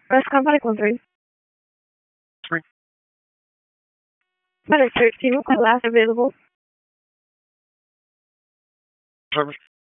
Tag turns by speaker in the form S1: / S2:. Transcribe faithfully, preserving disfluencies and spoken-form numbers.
S1: Press company three.
S2: Three.
S1: Medic thirteen, what's the last available?
S2: Service.